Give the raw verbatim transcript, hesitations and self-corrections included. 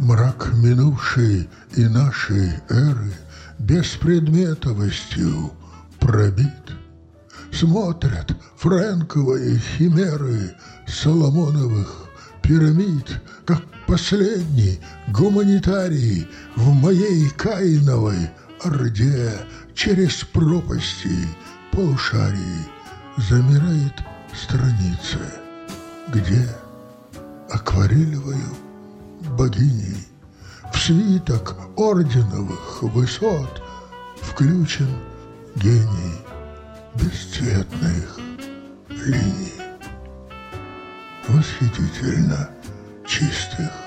Мрак минувшей и нашей эры беспредметовостью пробит. Смотрят фрэнковые химеры Соломоновых пирамид, как последний гуманитарий в моей Каиновой орде через пропасти полушарий замирает страница, где акварелевою богиней в свиток орденовых высот включен гений бесцветных линий, восхитительно чистых